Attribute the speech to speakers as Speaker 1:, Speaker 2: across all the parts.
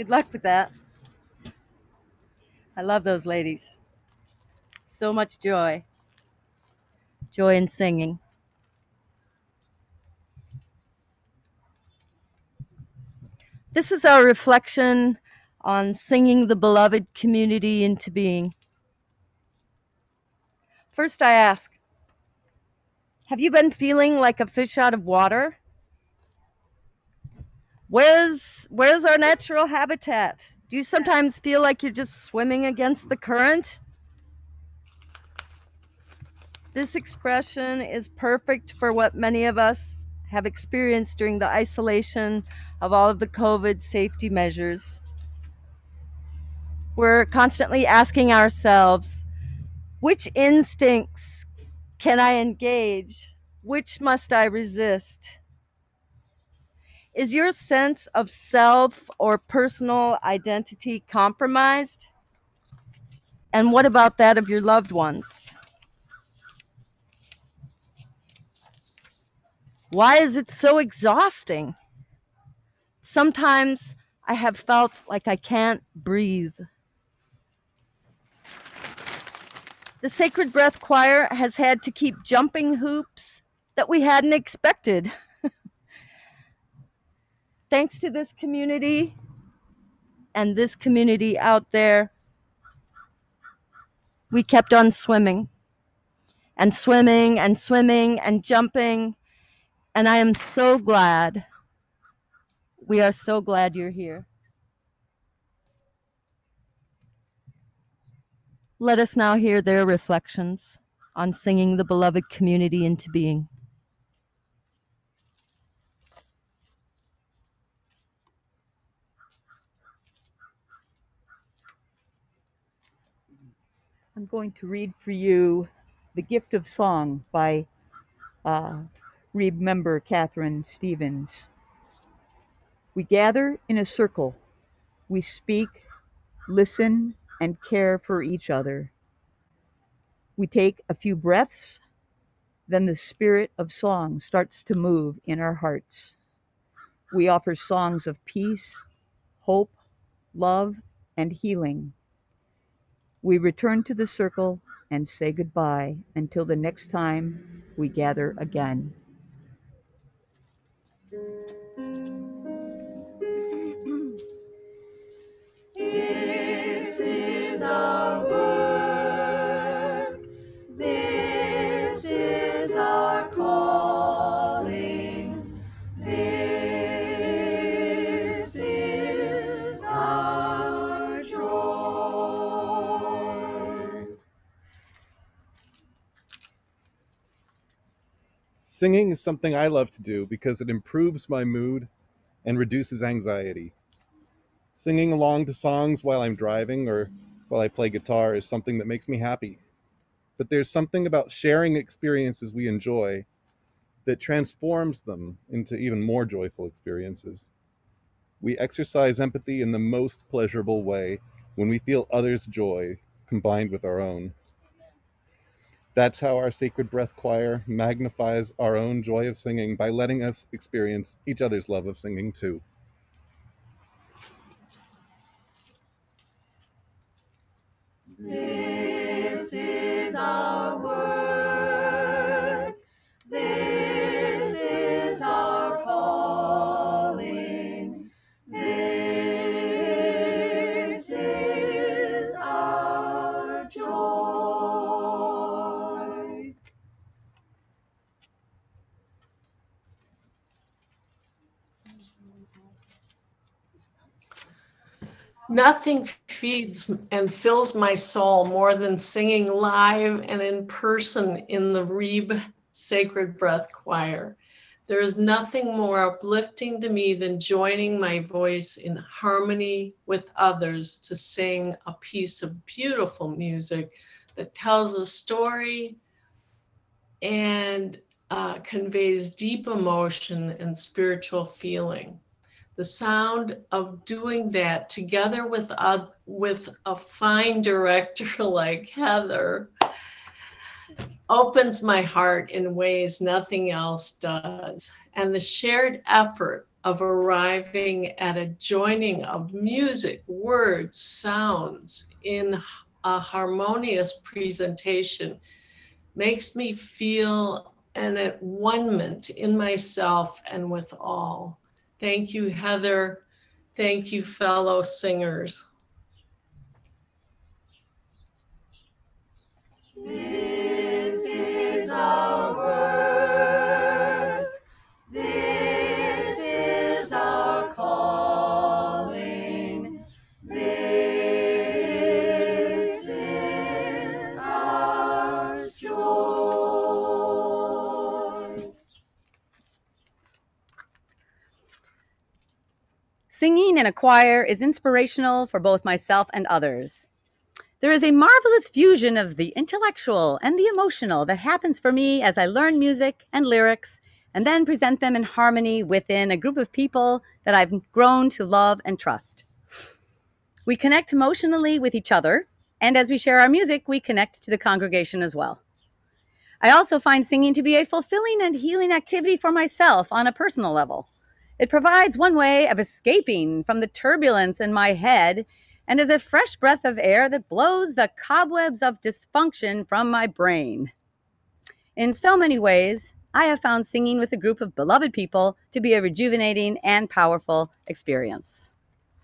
Speaker 1: Good luck with that. I love those ladies. So much joy. Joy in singing. This is our reflection on singing the beloved community into being. First, I ask, have you been feeling like a fish out of water? Where's our natural habitat? Do you sometimes feel like you're just swimming against the current? This expression is perfect for what many of us have experienced during the isolation of all of the COVID safety measures. We're constantly asking ourselves, which instincts can I engage? Which must I resist? Is your sense of self or personal identity compromised? And what about that of your loved ones? Why is it so exhausting? Sometimes I have felt like I can't breathe. The Sacred Breath Choir has had to keep jumping hoops that we hadn't expected. Thanks to this community and this community out there, we kept on swimming and swimming and swimming and jumping. And I am so glad, we are so glad you're here. Let us now hear their reflections on singing the beloved community into being.
Speaker 2: I'm going to read for you The Gift of Song by REEB member Catherine Stevens. We gather in a circle. We speak, listen, and care for each other. We take a few breaths, then the spirit of song starts to move in our hearts. We offer songs of peace, hope, love, and healing. We return to the circle and say goodbye until the next time we gather again.
Speaker 3: This is our work. This is our calling. This is our joy.
Speaker 4: Singing is something I love to do because it improves my mood and reduces anxiety. Singing along to songs while I'm driving or while I play guitar is something that makes me happy. But there's something about sharing experiences we enjoy that transforms them into even more joyful experiences. We exercise empathy in the most pleasurable way when we feel others' joy combined with our own. That's how our Sacred Breath Choir magnifies our own joy of singing by letting us experience each other's love of singing too.
Speaker 3: This is our work. This is our calling. This is our joy.
Speaker 5: Nothing feeds and fills my soul more than singing live and in person in the REEB Sacred Breath Choir. There is nothing more uplifting to me than joining my voice in harmony with others to sing a piece of beautiful music that tells a story and conveys deep emotion and spiritual feeling. The sound of doing that together with a fine director like Heather opens my heart in ways nothing else does. And the shared effort of arriving at a joining of music, words, sounds in a harmonious presentation makes me feel an at one-ment in myself and with all. Thank you, Heather. Thank you, fellow singers.
Speaker 3: This is our word. This is our calling. This is our joy.
Speaker 6: Singing in a choir is inspirational for both myself and others. There is a marvelous fusion of the intellectual and the emotional that happens for me as I learn music and lyrics and then present them in harmony within a group of people that I've grown to love and trust. We connect emotionally with each other, and as we share our music, we connect to the congregation as well. I also find singing to be a fulfilling and healing activity for myself on a personal level. It provides one way of escaping from the turbulence in my head and is a fresh breath of air that blows the cobwebs of dysfunction from my brain. In so many ways, I have found singing with a group of beloved people to be a rejuvenating and powerful experience.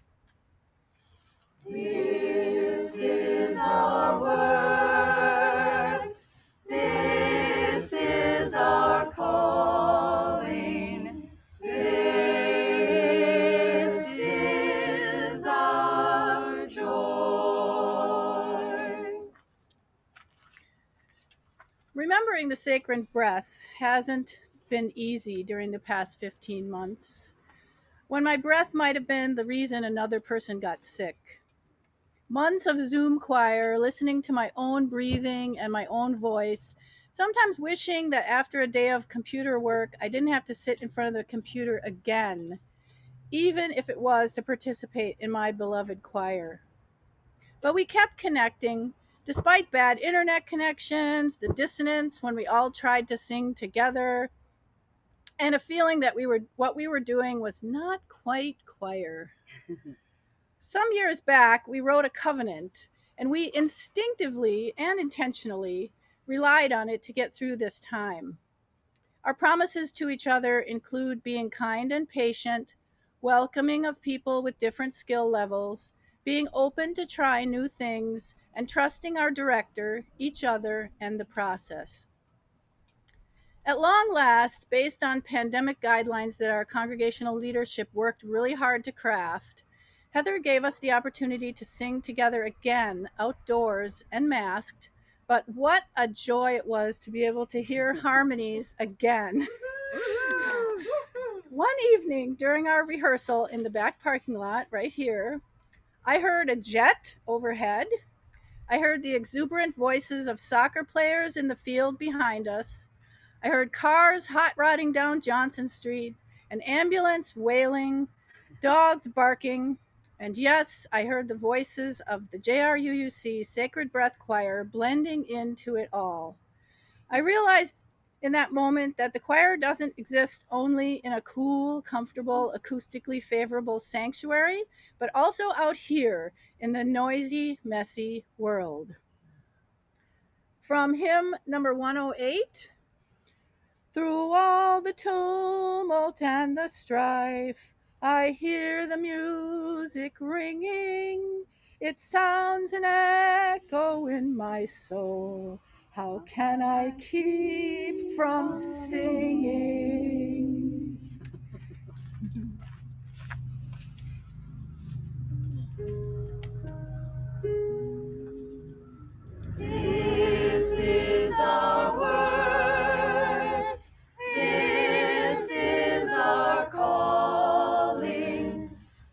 Speaker 3: This is our word. This is our calling. This is our joy.
Speaker 7: Remembering the sacred breath hasn't been easy during the past 15 months, when my breath might have been the reason another person got sick. Months of Zoom choir, listening to my own breathing and my own voice, sometimes wishing that after a day of computer work, I didn't have to sit in front of the computer again, even if it was to participate in my beloved choir. But we kept connecting, despite bad internet connections, the dissonance when we all tried to sing together, and a feeling that what we were doing was not quite choir. Some years back, we wrote a covenant, and we instinctively and intentionally relied on it to get through this time. Our promises to each other include being kind and patient, welcoming of people with different skill levels, being open to try new things, and trusting our director, each other, and the process. At long last, based on pandemic guidelines that our congregational leadership worked really hard to craft, Heather gave us the opportunity to sing together again, outdoors and masked, but what a joy it was to be able to hear harmonies again. One evening during our rehearsal in the back parking lot right here, I heard a jet overhead. I heard the exuberant voices of soccer players in the field behind us. I heard cars hot rodding down Johnson Street, an ambulance wailing, dogs barking, and yes, I heard the voices of the JRUUC Sacred Breath Choir blending into it all. I realized in that moment that the choir doesn't exist only in a cool, comfortable, acoustically favorable sanctuary, but also out here in the noisy, messy world. From hymn number 108, through all the tumult and the strife, I hear the music ringing. It sounds an echo in my soul. How can I keep from singing?
Speaker 3: This is our word. This is our calling.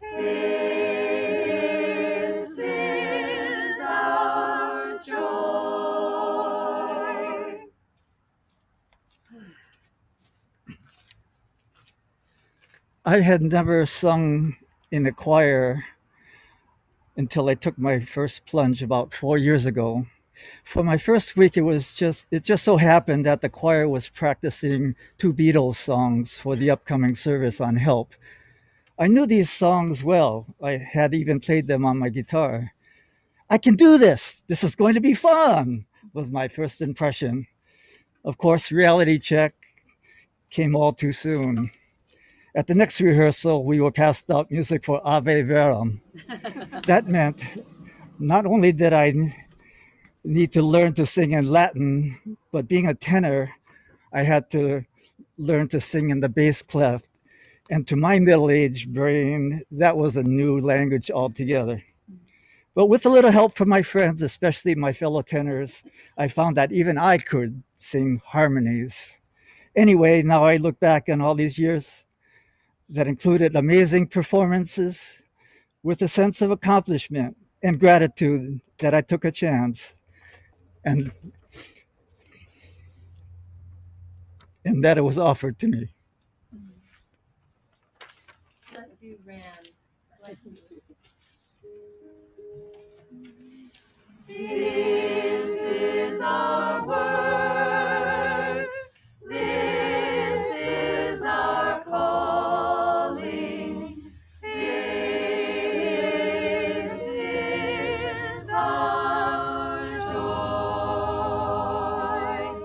Speaker 3: This is our joy.
Speaker 8: I had never sung in a choir until I took my first plunge about 4 years ago. For my first week, it just so happened that the choir was practicing two Beatles songs for the upcoming service on Help. I knew these songs well. I had even played them on my guitar. I can do this. This is going to be fun, was my first impression. Of course, reality check came all too soon. At the next rehearsal, we were passed out music for Ave Verum. That meant not only did I need to learn to sing in Latin, but being a tenor, I had to learn to sing in the bass clef. And to my middle-aged brain, that was a new language altogether. But with a little help from my friends, especially my fellow tenors, I found that even I could sing harmonies. Anyway, now I look back on all these years that included amazing performances with a sense of accomplishment and gratitude that I took a chance and that it was offered to me.
Speaker 1: Bless you, Rand. Bless you.
Speaker 3: This is our work. This is our calling. This is our joy.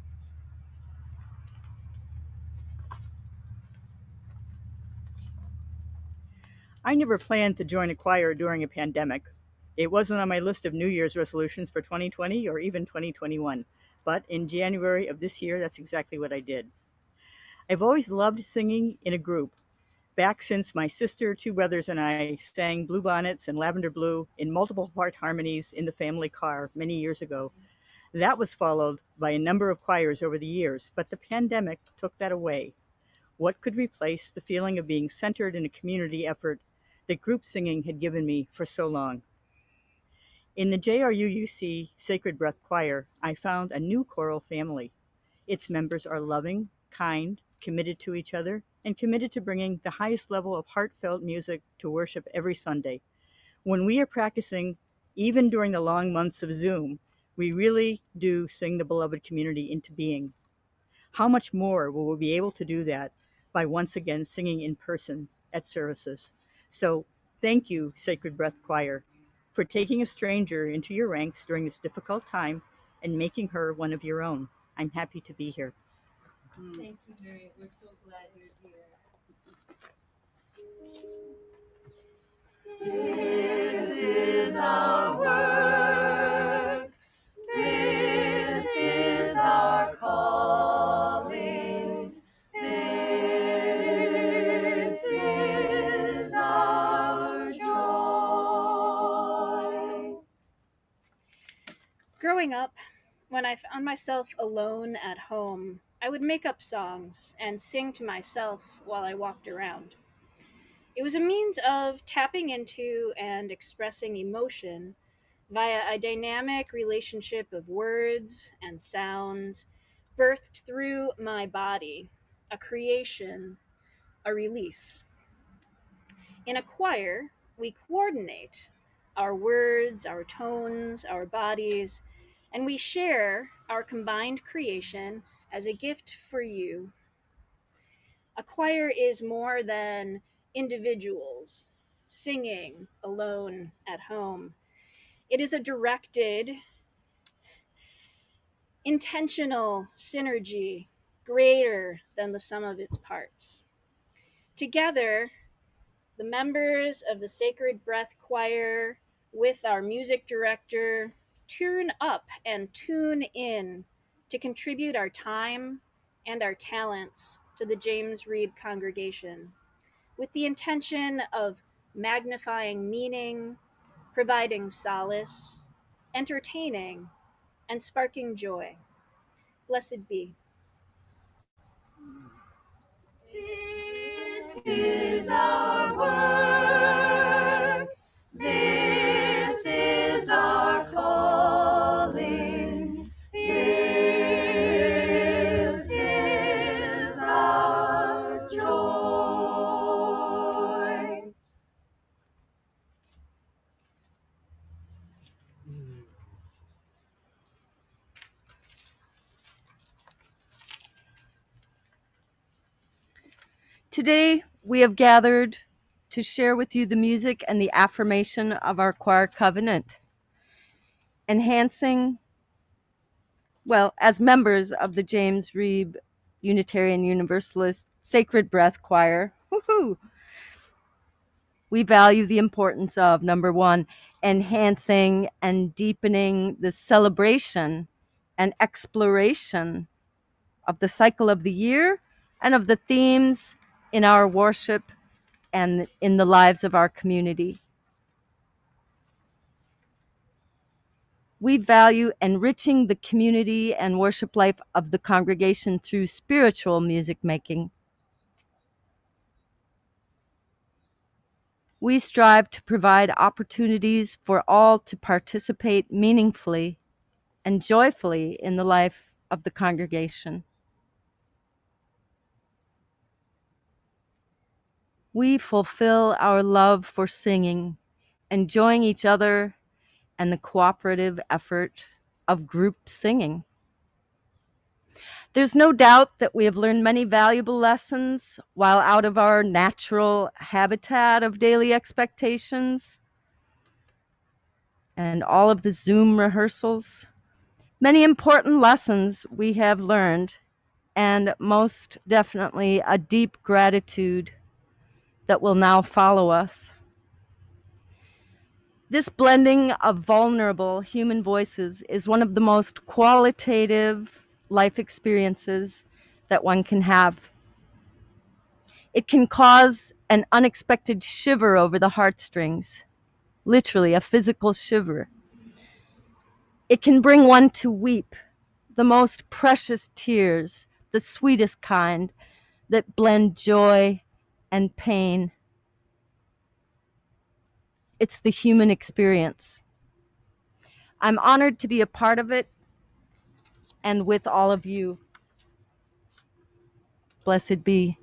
Speaker 2: I never planned to join a choir during a pandemic. It wasn't on my list of New Year's resolutions for 2020 or even 2021. But in January of this year, that's exactly what I did. I've always loved singing in a group. Back since my sister, two brothers, and I sang Blue Bonnets and Lavender Blue in multiple part harmonies in the family car many years ago. That was followed by a number of choirs over the years, but the pandemic took that away. What could replace the feeling of being centered in a community effort that group singing had given me for so long? In the JRUUC Sacred Breath Choir, I found a new choral family. Its members are loving, kind, committed to each other, and committed to bringing the highest level of heartfelt music to worship every Sunday. When we are practicing, even during the long months of Zoom, we really do sing the beloved community into being. How much more will we be able to do that by once again singing in person at services? So thank you, Sacred Breath Choir, for taking a stranger into your ranks during this difficult time and making her one of your own. I'm happy to be here.
Speaker 1: Thank you, Mary. We're so glad you're here.
Speaker 3: This is our work. This is our calling. This is our joy.
Speaker 7: Growing up, when I found myself alone at home, I would make up songs and sing to myself while I walked around. It was a means of tapping into and expressing emotion via a dynamic relationship of words and sounds birthed through my body, a creation, a release. In a choir, we coordinate our words, our tones, our bodies, and we share our combined creation as a gift for you. A choir is more than individuals singing alone at home. It is a directed, intentional synergy greater than the sum of its parts. Together, the members of the Sacred Breath Choir, with our music director, tune up and tune in to contribute our time and our talents to the James Reeb congregation, with the intention of magnifying meaning, providing solace, entertaining, and sparking joy. Blessed be.
Speaker 3: This is our work. This is our calling. This is our joy.
Speaker 1: Today, we have gathered to share with you the music and the affirmation of our choir covenant, enhancing, well, as members of the James Reeb Unitarian Universalist Sacred Breath Choir, woohoo, we value the importance of, number one, enhancing and deepening the celebration and exploration of the cycle of the year and of the themes in our worship and in the lives of our community. We value enriching the community and worship life of the congregation through spiritual music making. We strive to provide opportunities for all to participate meaningfully and joyfully in the life of the congregation. We fulfill our love for singing, enjoying each other, and the cooperative effort of group singing. There's no doubt that we have learned many valuable lessons while out of our natural habitat of daily expectations and all of the Zoom rehearsals. Many important lessons we have learned, and most definitely a deep gratitude that will now follow us. This blending of vulnerable human voices is one of the most qualitative life experiences that one can have. It can cause an unexpected shiver over the heartstrings, literally a physical shiver. It can bring one to weep, the most precious tears, the sweetest kind, that blend joy and pain. It's the human experience. I'm honored to be a part of it and with all of you. Blessed be.